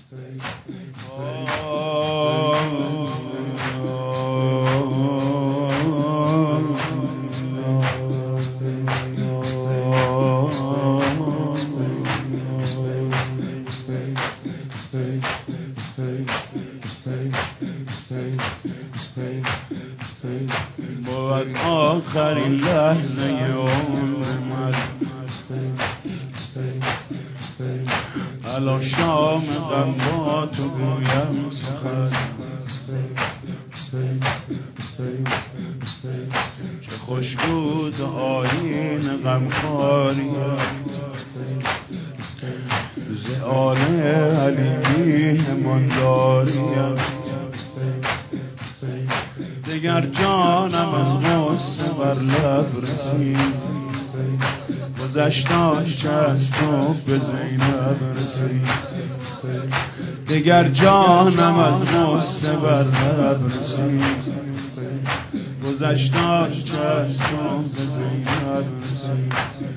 بود آخرین لحظه عمر من، الان شام غم با تو گویم سخن، چه خوش بود آیین غمخواری ز آل علی میهمانداریم. دگر جانم از غصه بر لب رسید، گذشت آنچه از تو به زینب رسید. دگر جانم از غصه بر لب رسید، گذشت آنچه از تو به زینب رسید.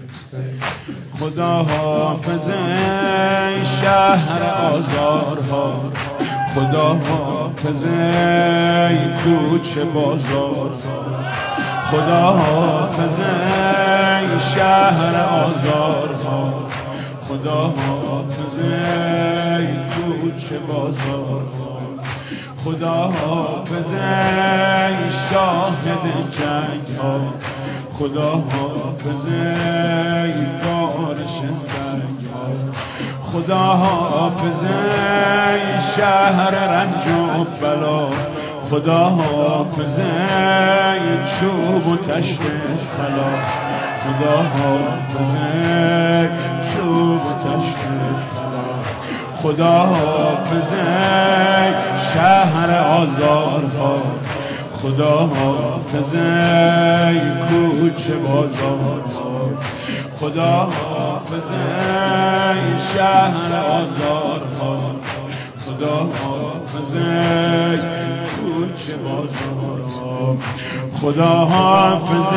خدا حافظ ای شهر آزارها، خدا حافظ ای کوچه بازارها، خدا حافظ ای شهر آزارها، خدا حافظ ای کوچه بازارها، خدا حافظ ای شاهد جنگ ها، خدا حافظ ای بارش سنگ ها، خدا حافظ ای شهر رنج و بلا، خدا حافظ ای چوب و تشت طلا، خدا حافظ ای چوب و تشت طلا، خدا حافظ ای شهر آزارها، خدا حافظ ای کوچه بازارها، خدا حافظ ای شهر آزارها، خدا حافظ ای کوچه بازارها، خدا حافظ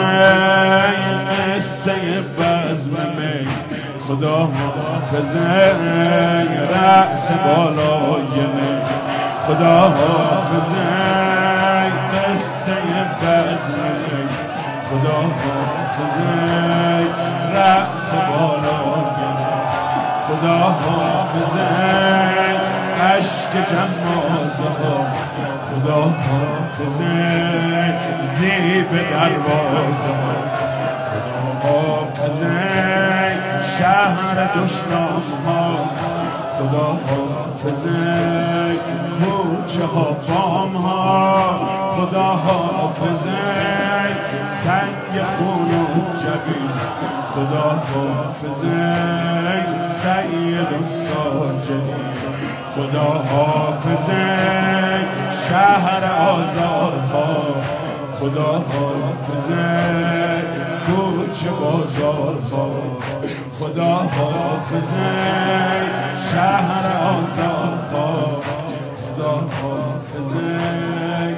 ای قصه بزم می، خدا حافظ ای رأس بالای می، خدا حافظ ای قصه بزم می، خدا حافظ ای رأس بالای می، خدا حافظ ای عشق جمازه ها، خدا حافظ ای زیب دروازه ها، خدا حافظ ای شهر دشنام ها، خدا حافظ ای کوچه ها بام ها، خدا حافظ ای سنگ خون و جبین، خدا حافظ ای سید و ساجدین، خدا حافظ ای شهر آزارها، خدا حافظ ای کوچه بازارها، خدا حافظ ای شهر آزارها، خدا حافظ ای،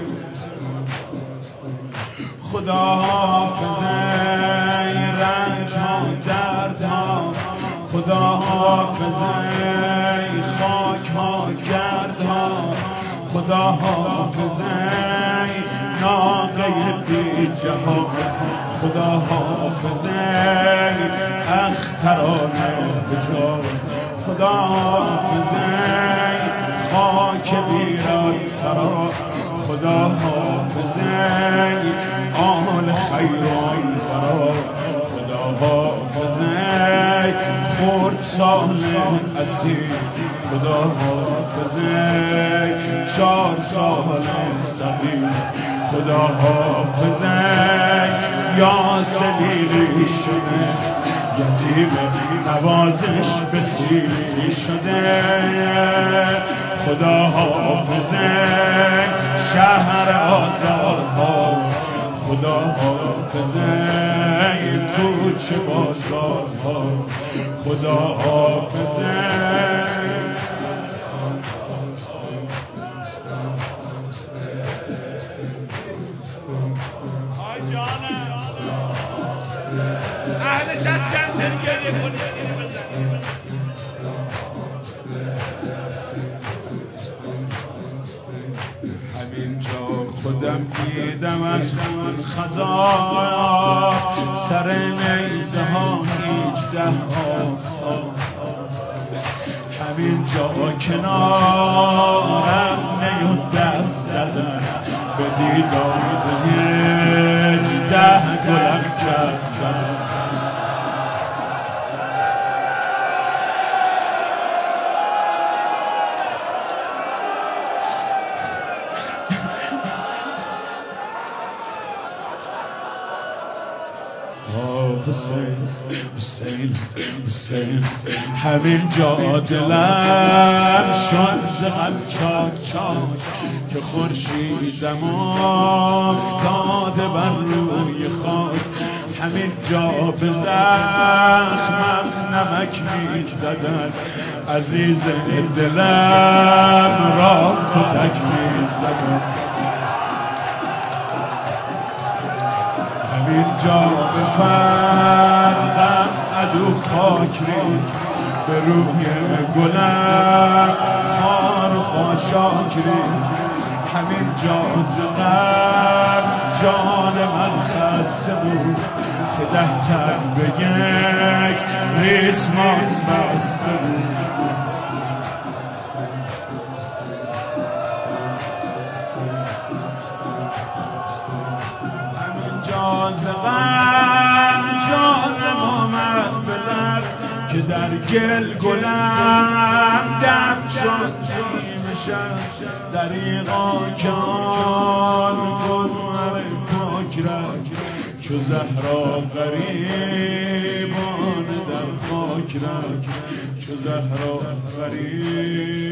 خدا حافظ ای رنج ها درد ها، خدا حافظ ای خاک ها گرد ها، خدا حافظ ای ناقه بی جهاز، خدا حافظ ای اختران بجاز، خدا حافظ ای خاک ویران سرا، خدا حافظ ای آل خیران سرا، خدا حافظ ای خرد سال اسیر، خدا حافظ ای 4 سال صغیر، خدا حافظ ای یاسمینی شده، یتیم نوازش به سیری شده، خدا حافظ ای شهر آزارها، خدا حافظ ای کوچه بازارها، خدا حافظ ای اهلش از چند گریه کنی سینه بزنی. افتادم دیدم از خون خزان سر نیزه ها 18 آفتاب همین جا کنارم نیوندم زدن به دیدار 18 گلم کرد زدن حسین حسین حسین همین جا دلم شد ز غم چاک چاک که خورشیدم افتاده بر روی خاک همین جا به زخمم نمک می‌زدن عزیز دلم را کتک می‌زدن همین جا به فرقم عدو خاک ریخت به روی گلم خار و خاشاک ریخت همین جا ز غم جان من خسته بود که 10 تن به یک ریسمان بسته بود جانم آمد به لب که در گل گلم دم شد نیمه شب دریغا که آن گلر پاک رنگ چو زهرا غریبان در خاک رنگ چو زهرا غریب